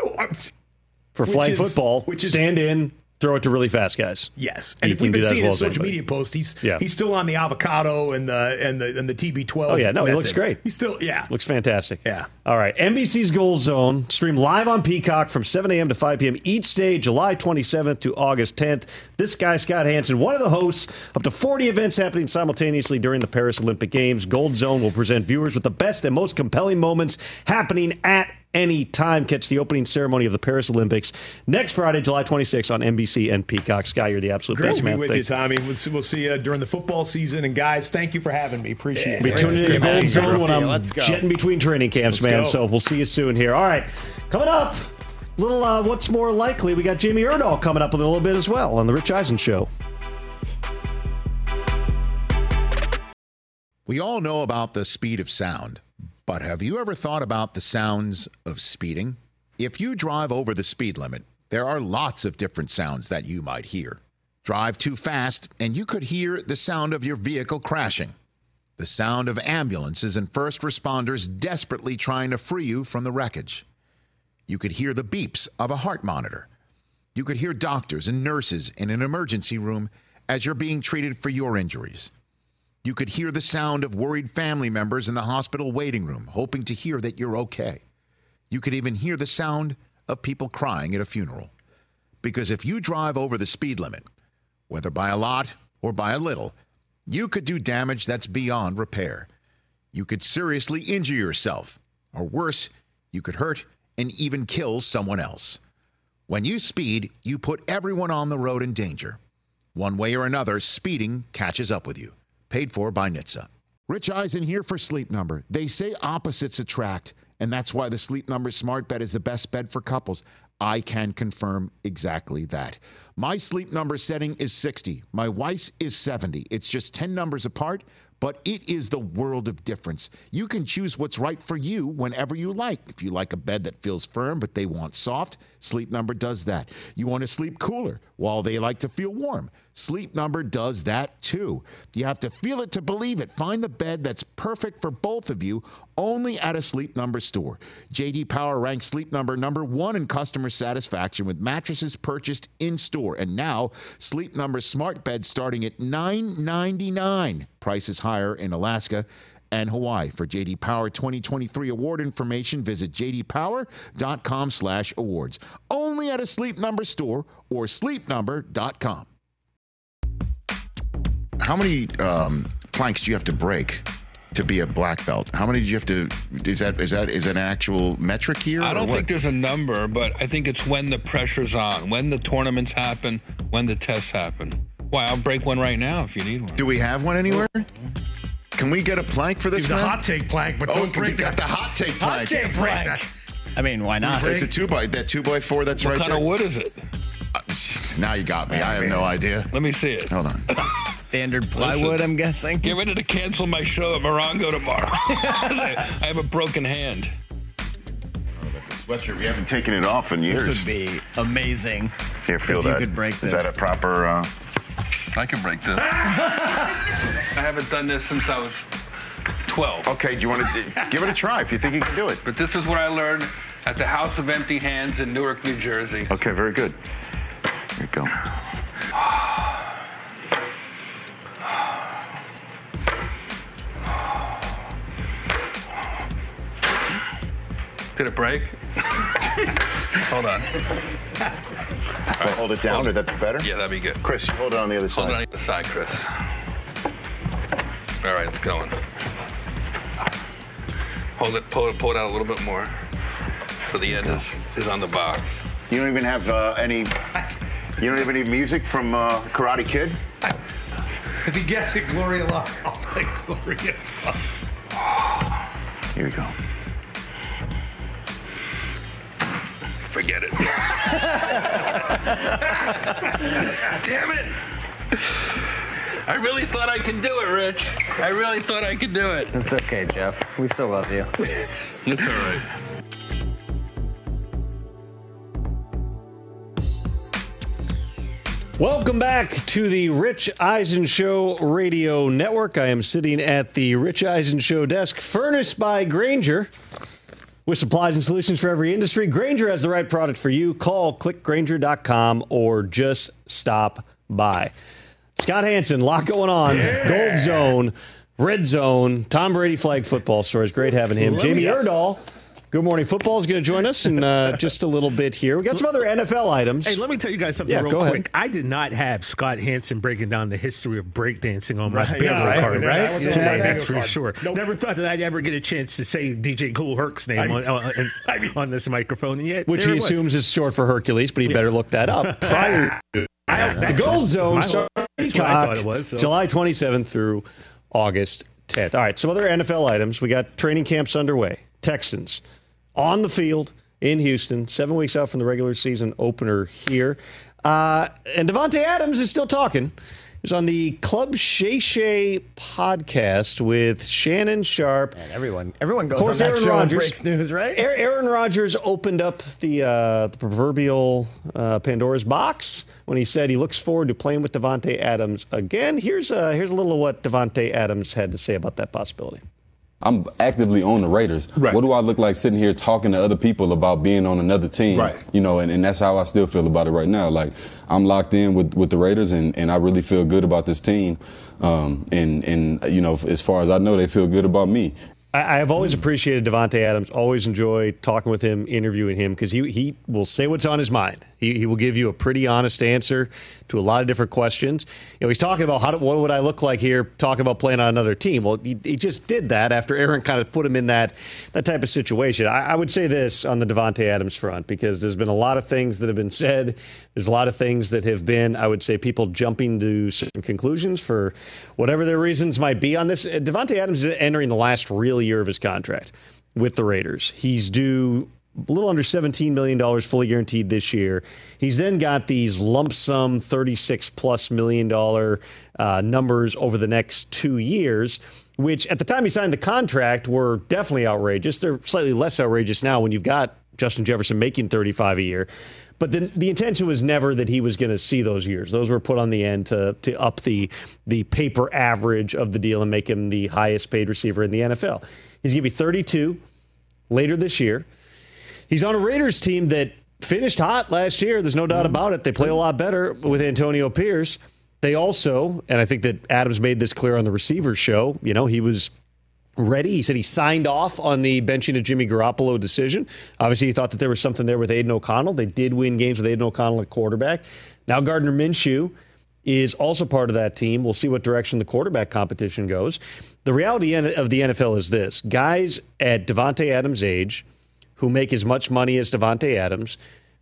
for Which flag is- football, which is- stand in, throw it to really fast guys. Yes, He and can we've do been that as seeing well his as social anybody. media posts. Yeah. He's still on the avocado and the TB12. Oh, yeah. No, he looks method. great. He's still, yeah. Looks fantastic. Yeah. All right. NBC's Gold Zone, stream live on Peacock from 7 a.m. to 5 p.m. each day, July 27th to August 10th. This guy, Scott Hansen, one of the hosts, up to 40 events happening simultaneously during the Paris Olympic Games. Gold Zone will present viewers with the best and most compelling moments happening at any time. Catch the opening ceremony of the Paris Olympics next Friday, July 26th on NBC and Peacock. Sky, you're the absolute Great best, to be man. with you, Thanks. Tommy. We'll see you during the football season. And guys, thank you for having me. Appreciate Be it. tuning in to Great Gold to see you. Zone when I'm Let's go. jetting between training camps, Let's man. go. So we'll see you soon here. All right. Coming up, little what's more likely? We got Jamie Erdahl coming up with a little bit as well on the Rich Eisen Show. We all know about the speed of sound, but have you ever thought about the sounds of speeding? If you drive over the speed limit, there are lots of different sounds that you might hear. Drive too fast, and you could hear the sound of your vehicle crashing, the sound of ambulances and first responders desperately trying to free you from the wreckage. You could hear the beeps of a heart monitor. You could hear doctors and nurses in an emergency room as you're being treated for your injuries. You could hear the sound of worried family members in the hospital waiting room, hoping to hear that you're okay. You could even hear the sound of people crying at a funeral. Because if you drive over the speed limit, whether by a lot or by a little, you could do damage that's beyond repair. You could seriously injure yourself, or worse, you could hurt and even kill someone else. When you speed, you put everyone on the road in danger. One way or another, speeding catches up with you. Paid for by NHTSA. Rich Eisen here for Sleep Number. They say opposites attract, and that's why the Sleep Number Smart Bed is the best bed for couples. I can confirm exactly that. My Sleep Number setting is 60. My wife's is 70. It's just 10 numbers apart, but it is the world of difference. You can choose what's right for you whenever you like. If you like a bed that feels firm, but they want soft, Sleep Number does that. You want to sleep cooler while they like to feel warm. Sleep Number does that too. You have to feel it to believe it. Find the bed that's perfect for both of you only at a Sleep Number store. J.D. Power ranks Sleep Number number 1 in customer satisfaction with mattresses purchased in-store. And now, Sleep Number smart beds starting at $9.99. Price is higher in Alaska and Hawaii. For J.D. Power 2023 award information, visit jdpower.com/awards. Only at a Sleep Number store or sleepnumber.com. How many planks do you have to break to be a black belt? How many do you have to? Is that an actual metric here? I don't think there's a number, but I think it's when the pressure's on, when the tournaments happen, when the tests happen. Why? I'll break one right now if you need one. Do we have one anywhere? Can we get a plank for this? The hot take plank, but don't break got the hot take plank. Hot take plank. I mean, why not? It's a 2x4. That's right. What kind of wood is it? Now you got me. I have no idea. Let me see it. Hold on. Standard plywood, I'm guessing. Get ready to cancel my show at Morongo tomorrow. I have a broken hand. Sweatshirt. We haven't taken it off in years. This would be amazing. Here, feel if that. You could break this. Is that a proper? I can break this. I haven't done this since I was 12. Okay, do you want to give it a try if you think you can do it? But this is what I learned at the House of Empty Hands in Newark, New Jersey. Okay, very good. Here you go. Did it break? Hold on. Right, hold it down, or that'd be better? Yeah, that'd be good. Chris, you hold it on the other side. Hold it on the other side, Chris. All right, it's going. Hold it, pull it out a little bit more. So the end is on the box. You don't even have any music from Karate Kid? If he gets it, Gloria Love. I'll play Gloria Love. Here we go. Forget it. Damn it. I really thought I could do it, Rich. I really thought I could do it. It's okay, Jeff. We still love you. It's all right. Welcome back to the Rich Eisen Show Radio Network. I am sitting at the Rich Eisen Show desk, furnished by Grainger. With supplies and solutions for every industry, Grainger has the right product for you. Call clickgrainger.com or just stop by. Scott Hansen, a lot going on. Yeah. Gold Zone, Red Zone, Tom Brady flag football stories. Great having him. Jamie Erdahl, Good Morning Football is going to join us in just a little bit here. We got some other NFL items. Hey, let me tell you guys something real quick. I did not have Scott Hansen breaking down the history of breakdancing on my bingo card. Right? That's for sure. Nope. Never thought that I'd ever get a chance to say DJ Kool Herc's name on this microphone. And yet, which he assumes is short for Hercules, but he better look that up. Prior the Gold Zone starts July 27th through August 10th. All right, some other NFL items. We got training camps underway. Texans on the field in Houston, 7 weeks out from the regular season opener here. And Davante Adams is still talking. He's on the Club Shay Shay podcast with Shannon Sharp. Man, everyone goes on that Aaron show Rodgers, and breaks news, right? Aaron Rodgers opened up the proverbial Pandora's box when he said he looks forward to playing with Davante Adams again. Here's a little of what Davante Adams had to say about that possibility. I'm actively on the Raiders. Right. What do I look like sitting here talking to other people about being on another team? Right. You know, and that's how I still feel about it right now. Like, I'm locked in with the Raiders, and I really feel good about this team. And you know, as far as I know, they feel good about me. I have always appreciated Davante Adams, always enjoyed talking with him, interviewing him, because he will say what's on his mind. He will give you a pretty honest answer to a lot of different questions. You know, he's talking about what would I look like here, talking about playing on another team. Well, he just did that after Aaron kind of put him in that type of situation. I would say this on the Davante Adams front, because there's been a lot of things that have been said. There's a lot of things that have been, I would say, people jumping to certain conclusions for whatever their reasons might be on this. Davante Adams is entering the last real year of his contract with the Raiders. He's due a little under $17 million fully guaranteed this year. He's then got these lump sum $36+ million numbers over the next 2 years, which at the time he signed the contract were definitely outrageous. They're slightly less outrageous now when you've got Justin Jefferson making $35 a year. But the intention was never that he was going to see those years. Those were put on the end to up the paper average of the deal and make him the highest paid receiver in the NFL. He's going to be 32 later this year. He's on a Raiders team that finished hot last year. There's no doubt about it. They play a lot better with Antonio Pierce. They also, and I think that Adams made this clear on the Receivers show, you know, he was ready. He said he signed off on the benching of Jimmy Garoppolo decision. Obviously, he thought that there was something there with Aiden O'Connell. They did win games with Aiden O'Connell at quarterback. Now Gardner Minshew is also part of that team. We'll see what direction the quarterback competition goes. The reality of the NFL is this. Guys at Davante Adams' age who make as much money as Davante Adams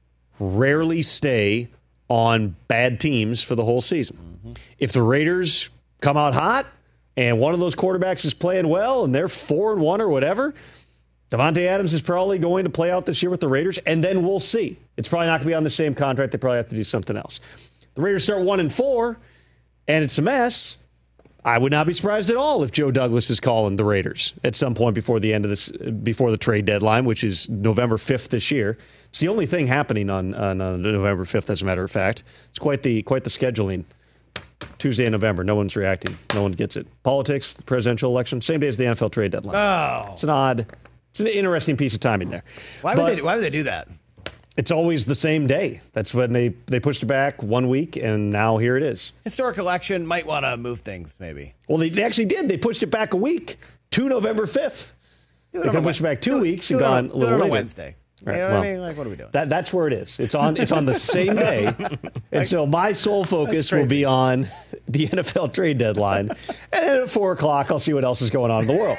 rarely stay on bad teams for the whole season. Mm-hmm. If the Raiders come out hot and one of those quarterbacks is playing well and they're 4-1 or whatever, Davante Adams is probably going to play out this year with the Raiders, and then we'll see. It's probably not going to be on the same contract. They probably have to do something else. The Raiders start 1-4, and it's a mess. I would not be surprised at all if Joe Douglas is calling the Raiders at some point before the end of this, before the trade deadline, which is November 5th this year. It's the only thing happening on November 5th, as a matter of fact. It's quite the scheduling. Tuesday in November. No one's reacting. No one gets it. Politics, presidential election, same day as the NFL trade deadline. Oh. It's an interesting piece of timing there. Why would they do that? It's always the same day. That's when they pushed it back 1 week, and now here it is. Historic election might want to move things, maybe. Well, they actually did. They pushed it back a week to November 5th. They could have pushed it back 2 weeks and gone a little later. On a Wednesday. Right, you know what I mean? Like, what are we doing? That's where it is. It's on the same day. And so my sole focus will be on the NFL trade deadline. And then at 4 o'clock, I'll see what else is going on in the world.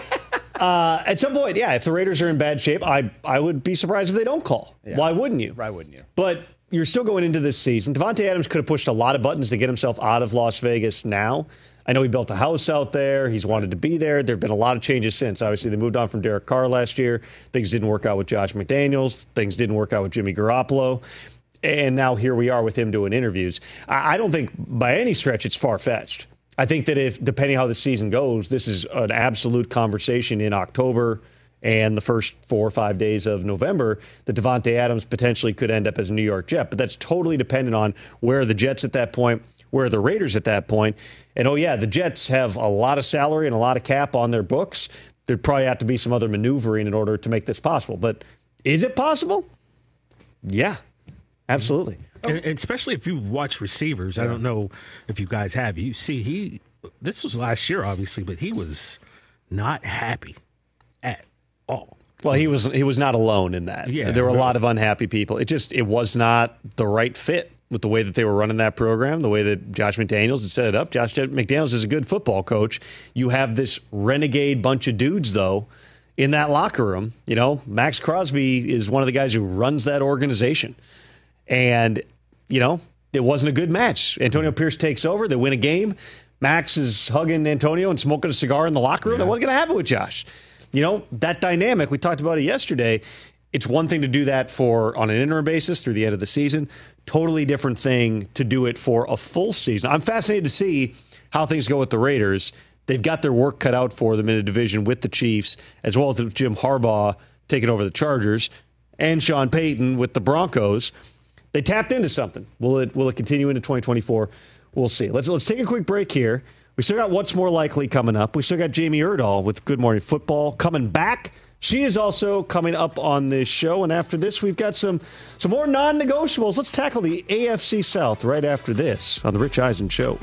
At some point, yeah, if the Raiders are in bad shape, I would be surprised if they don't call. Yeah. Why wouldn't you? Why wouldn't you? But you're still going into this season. Davante Adams could have pushed a lot of buttons to get himself out of Las Vegas now. I know he built a house out there. He's wanted to be there. There have been a lot of changes since. Obviously, they moved on from Derek Carr last year. Things didn't work out with Josh McDaniels. Things didn't work out with Jimmy Garoppolo. And now here we are with him doing interviews. I don't think by any stretch it's far-fetched. I think that if, depending how the season goes, this is an absolute conversation in October and the first 4 or 5 days of November that Davante Adams potentially could end up as a New York Jet. But that's totally dependent on where are the Jets at that point, where are the Raiders at that point. And, oh, yeah, the Jets have a lot of salary and a lot of cap on their books. There'd probably have to be some other maneuvering in order to make this possible. But is it possible? Yeah, absolutely. And especially if you watch receivers, I don't know if you guys have. You see, this was last year, obviously, but he was not happy at all. Well, he was not alone in that. Yeah, there were a lot of unhappy people. It was not the right fit with the way that they were running that program, the way that Josh McDaniels had set it up. Josh McDaniels is a good football coach. You have this renegade bunch of dudes, though, in that locker room. You know, Max Crosby is one of the guys who runs that organization. And, you know, it wasn't a good match. Antonio Pierce takes over. They win a game. Max is hugging Antonio and smoking a cigar in the locker room. Yeah. What's going to happen with Josh? You know, that dynamic, we talked about it yesterday. It's one thing to do that on an interim basis through the end of the season. Totally different thing to do it for a full season. I'm fascinated to see how things go with the Raiders. They've got their work cut out for them in a division with the Chiefs, as well as Jim Harbaugh taking over the Chargers, and Sean Payton with the Broncos. They tapped into something. Will it continue into 2024? We'll see. Let's take a quick break here. We still got What's More Likely coming up. We still got Jamie Erdahl with Good Morning Football coming back. She is also coming up on this show. And after this, we've got some more non-negotiables. Let's tackle the AFC South right after this on The Rich Eisen Show.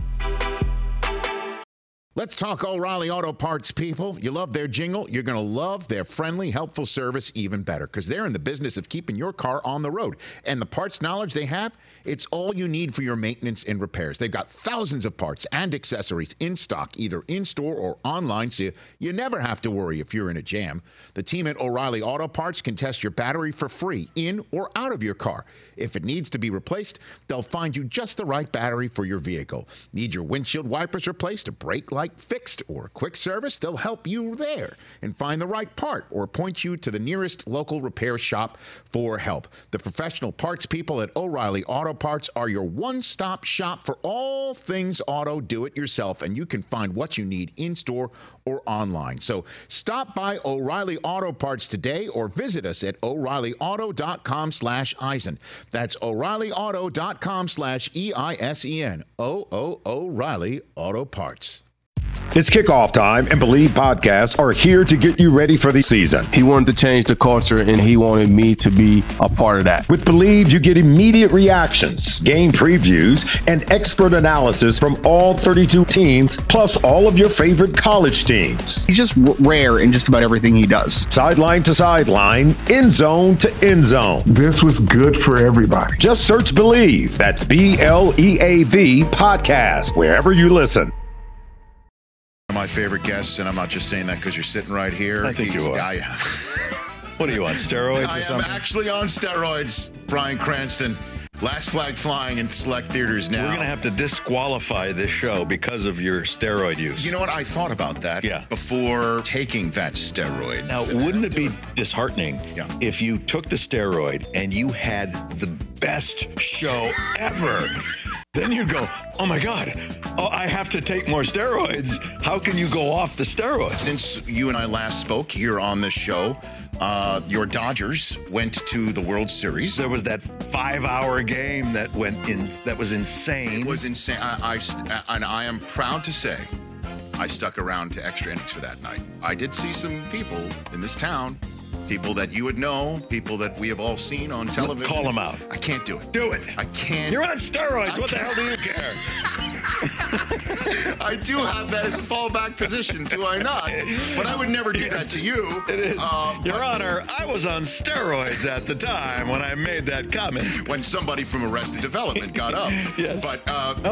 Let's talk O'Reilly Auto Parts, people. You love their jingle. You're going to love their friendly, helpful service even better because they're in the business of keeping your car on the road. And the parts knowledge they have, it's all you need for your maintenance and repairs. They've got thousands of parts and accessories in stock, either in-store or online, so you never have to worry if you're in a jam. The team at O'Reilly Auto Parts can test your battery for free in or out of your car. If it needs to be replaced, they'll find you just the right battery for your vehicle. Need your windshield wipers replaced, a brake light fixed, or a quick service? They'll help you there and find the right part or point you to the nearest local repair shop for help. The professional parts people at O'Reilly Auto Parts are your one-stop shop for all things auto do-it-yourself, and you can find what you need in-store or online. So stop by O'Reilly Auto Parts today or visit us at O'ReillyAuto.com/Eisen. That's O'ReillyAuto.com/EISEN. O'Reilly Auto Parts. It's kickoff time, and Believe podcasts are here to get you ready for the season. He wanted to change the culture, and he wanted me to be a part of that. With Believe, you get immediate reactions, game previews, and expert analysis from all 32 teams, plus all of your favorite college teams. He's just rare in just about everything he does. Sideline to sideline, end zone to end zone. This was good for everybody. Just search Believe. That's BLEAV podcast, wherever you listen. My favorite guests, and I'm not just saying that because you're sitting right here. I think you are. What are you on, steroids or something? I am actually on steroids, Bryan Cranston. Last flag flying in select theaters now. We're going to have to disqualify this show because of your steroid use. You know what? I thought about that before taking that steroid. Now, wouldn't it be disheartening if you took the steroid and you had the best show ever? Then you'd go, oh, my God, I have to take more steroids. How can you go off the steroids? Since you and I last spoke here on this show, your Dodgers went to the World Series. There was that 5-hour game that that was insane. It was insane. And I am proud to say I stuck around to extra innings for that night. I did see some people in this town, people that you would know, people that we have all seen on television. Call them out. I can't do it. Do it. I can't. You're on steroids. What the hell do you care? I do have that as a fallback position, do I not? But I would never do that to you. It is. Your Honor, I was on steroids at the time when I made that comment. When somebody from Arrested Development got up. Yes. But,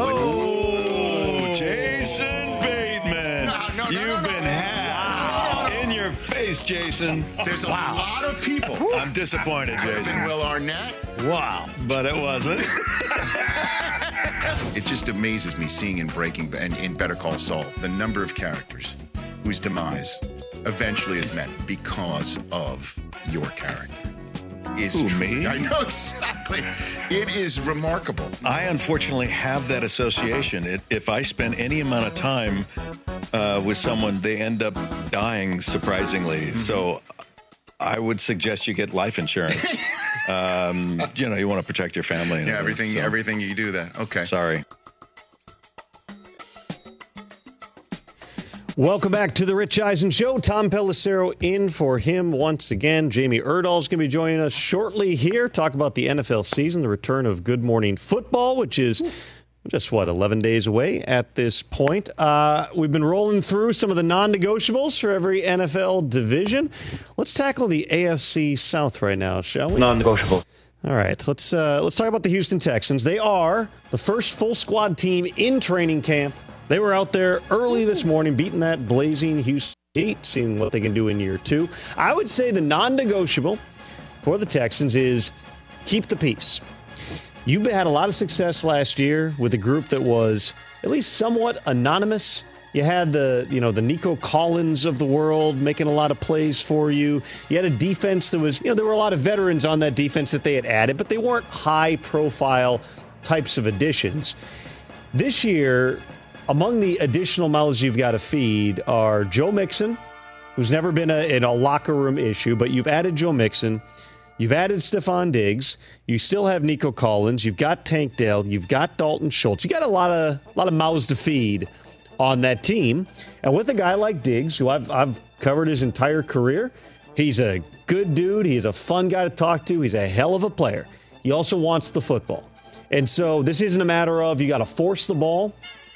Jason Bateman. You've been had. In your face, Jason. There's a lot of people. I'm disappointed, Jason. Will Arnett. Wow. But it wasn't. It just amazes me seeing in Breaking and in Better Call Saul the number of characters whose demise eventually is met because of your character. Me? I know exactly. It is remarkable. I unfortunately have that association. If I spend any amount of time with someone, they end up dying surprisingly. Mm-hmm. So I would suggest you get life insurance. You want to protect your family. Yeah, everything you do that. Okay. Sorry. Welcome back to the Rich Eisen Show. Tom Pelissero in for him once again. Jamie Erdahl is going to be joining us shortly here. Talk about the NFL season, the return of Good Morning Football, which is just, 11 days away at this point. We've been rolling through some of the non-negotiables for every NFL division. Let's tackle the AFC South right now, shall we? Non-negotiable. All right, let's talk about the Houston Texans. They are the first full squad team in training camp. They were out there early this morning, beating that blazing Houston Heat, seeing what they can do in year two. I would say the non-negotiable for the Texans is keep the peace. You've had a lot of success last year with a group that was at least somewhat anonymous. You had the Nico Collins of the world making a lot of plays for you. You had a defense that was, there were a lot of veterans on that defense that they had added, but they weren't high-profile types of additions. This year, among the additional mouths you've got to feed are Joe Mixon, who's never been a locker room issue, but you've added Joe Mixon. You've added Stephon Diggs. You still have Nico Collins. You've got Tank Dell. You've got Dalton Schultz. You got a lot of mouths to feed on that team. And with a guy like Diggs, who I've covered his entire career, he's a good dude. He's a fun guy to talk to. He's a hell of a player. He also wants the football. And so this isn't a matter of you got to force the ball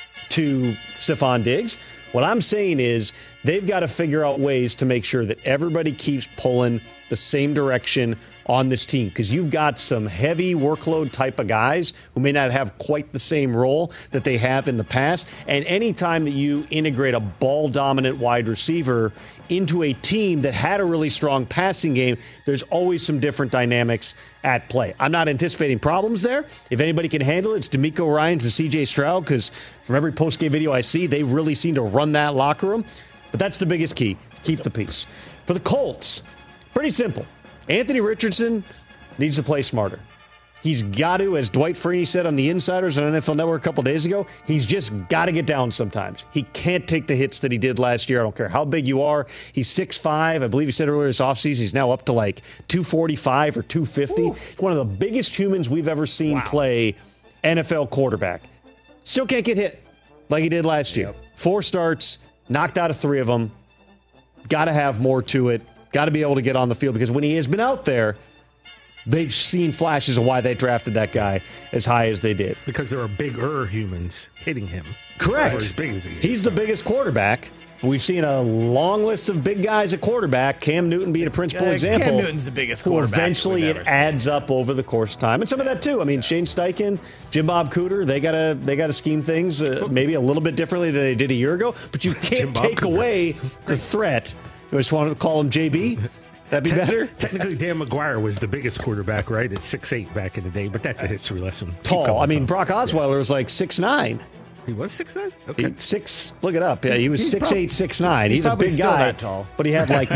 to Stephon Diggs. What I'm saying is they've got to figure out ways to make sure that everybody keeps pulling the same direction on this team, because you've got some heavy workload type of guys who may not have quite the same role that they have in the past. And anytime that you integrate a ball-dominant wide receiver into a team that had a really strong passing game, there's always some different dynamics at play. I'm not anticipating problems there. If anybody can handle it, it's DeMeco Ryans and C.J. Stroud, because from every post-game video I see, they really seem to run that locker room. But that's the biggest key. Keep the peace. For the Colts, pretty simple. Anthony Richardson needs to play smarter. He's got to, as Dwight Freeney said on the Insiders on NFL Network a couple days ago, he's just got to get down sometimes. He can't take the hits that he did last year. I don't care how big you are. He's 6'5". I believe he said earlier this offseason he's now up to like 245 or 250. Ooh. One of the biggest humans we've ever seen play NFL quarterback. Still can't get hit like he did last year. 4 starts, knocked out of 3 of them. Got to have more to it. Got to be able to get on the field, because when he has been out there, they've seen flashes of why they drafted that guy as high as they did. Because there are bigger humans hitting him. Correct. As big as he is. He's the biggest quarterback. We've seen a long list of big guys at quarterback, Cam Newton being a principal example. Cam Newton's the biggest quarterback. Who eventually it adds up over the course of time. And some of that, too. I mean, Shane Steichen, Jim Bob Cooter, they gotta scheme things maybe a little bit differently than they did a year ago. But you can't take away the threat. I just wanted to call him JB. That'd be better. Technically, Dan McGuire was the biggest quarterback, right? At 6'8" back in the day, but that's a history lesson. Tall. I mean, Brock Osweiler was like 6'9". He was 6'9"? Okay. Look it up. Yeah, he was 6'8", 6'9". He's a big guy, that tall. But he had like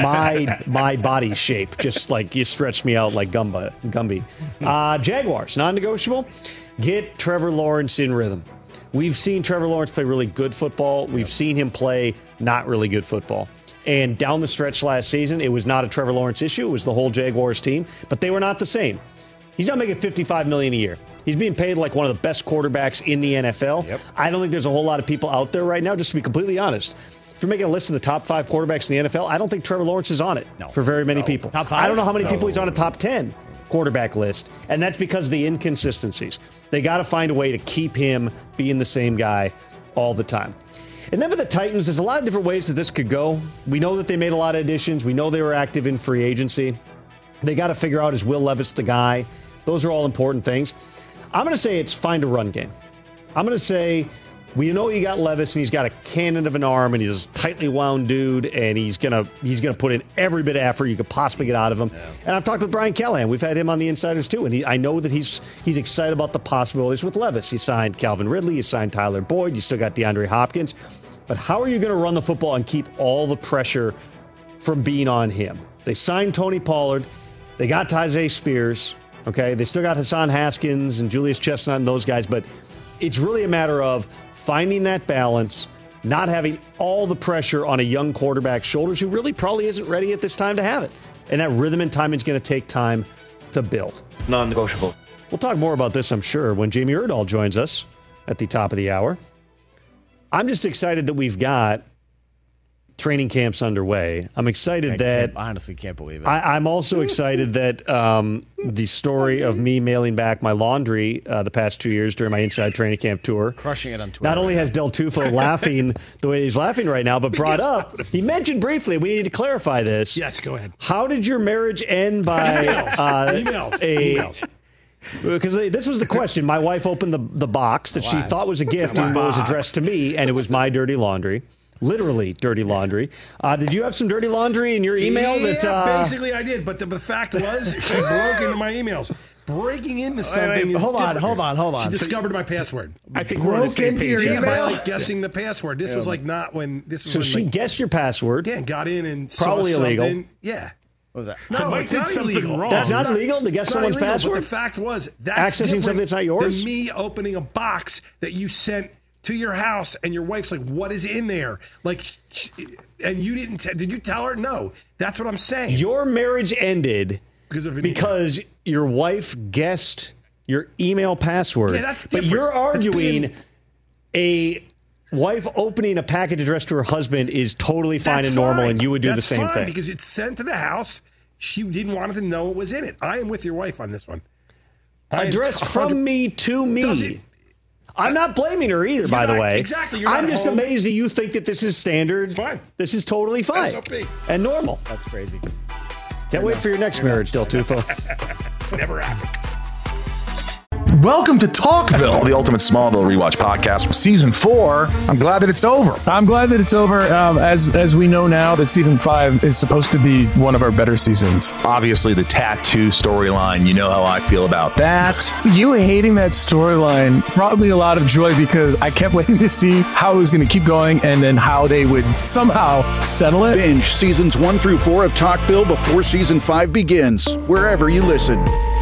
my body shape, just like you stretched me out like Gumby. Jaguars, non-negotiable. Get Trevor Lawrence in rhythm. We've seen Trevor Lawrence play really good football. We've seen him play not really good football. And down the stretch last season, it was not a Trevor Lawrence issue. It was the whole Jaguars team. But they were not the same. He's not making $55 million a year. He's being paid like one of the best quarterbacks in the NFL. Yep. I don't think there's a whole lot of people out there right now, just to be completely honest. If you're making a list of the top 5 quarterbacks in the NFL, I don't think Trevor Lawrence is on it for very many people. Top 5? I don't know how many people he's on a top 10 quarterback list. And that's because of the inconsistencies. They got to find a way to keep him being the same guy all the time. And then for the Titans, there's a lot of different ways that this could go. We know that they made a lot of additions. We know they were active in free agency. They got to figure out, is Will Levis the guy? Those are all important things. I'm going to say it's find a run game. I'm going to say, we know you got Levis, and he's got a cannon of an arm, and he's a tightly wound dude, and he's gonna put in every bit of effort you could possibly get out of him. Yeah. And I've talked with Brian Callahan. We've had him on the Insiders too, and I know that he's excited about the possibilities with Levis. He signed Calvin Ridley, he signed Tyler Boyd, you still got DeAndre Hopkins. But how are you going to run the football and keep all the pressure from being on him? They signed Tony Pollard. They got Tyjae Spears. Okay, they still got Hassan Haskins and Julius Chestnut and those guys. But it's really a matter of finding that balance, not having all the pressure on a young quarterback's shoulders who really probably isn't ready at this time to have it. And that rhythm and timing is going to take time to build. Non-negotiable. We'll talk more about this, I'm sure, when Jamie Erdahl joins us at the top of the hour. I'm just excited that we've got training camps underway. I'm excited I honestly can't believe it. I'm also excited that the story of me mailing back my laundry the past 2 years during my inside training camp tour. Crushing it on Twitter. Not only has Del Tufo laughing the way he's laughing right now, but brought up, he mentioned briefly, we need to clarify this. Yes, go ahead. How did your marriage end by emails? Because this was the question. My wife opened the box that she thought was a gift, even though it was addressed to me, and it was my dirty laundry. Literally dirty laundry. Did you have some dirty laundry in your email? Yeah, basically I did. But the fact was, she broke into my emails. Breaking into something is hold on. She discovered my password. I think we're on the same page. Your email? By guessing the password. This was like not when this was. So when, she guessed your password. Yeah, got in and probably saw illegal. Something. Yeah. What was that? No, Mike did something illegal. wrong. That's not illegal to guess someone's password? But the fact was, that's accessing something that's not yours? than me opening a box that you sent to your house, and your wife's like, what is in there? Like, and you didn't, did you tell her? No. That's what I'm saying. Your marriage ended because your wife guessed your email password. Yeah, that's but different. you're arguing wife opening a package addressed to her husband is totally fine and normal, and you would do the same thing. Because it's sent to the house. She didn't want to know what was in it. I am with your wife on this one. Addressed from me to me. I'm not blaming her either, by the way. Exactly. I'm just amazed that you think that this is standard. It's fine. This is totally fine. SOP. And normal. That's crazy. Can't wait for your next marriage, Del Tufo. Never happened. Welcome to Talkville, the ultimate Smallville rewatch podcast. Season 4. I'm glad that it's over. I'm glad that it's over. As we know now that season 5 is supposed to be one of our better seasons. Obviously, the tattoo storyline, you know how I feel about that. You hating that storyline brought me a lot of joy because I kept waiting to see how it was going to keep going and then how they would somehow settle it. Binge seasons 1 through 4 of Talkville before season 5 begins, wherever you listen.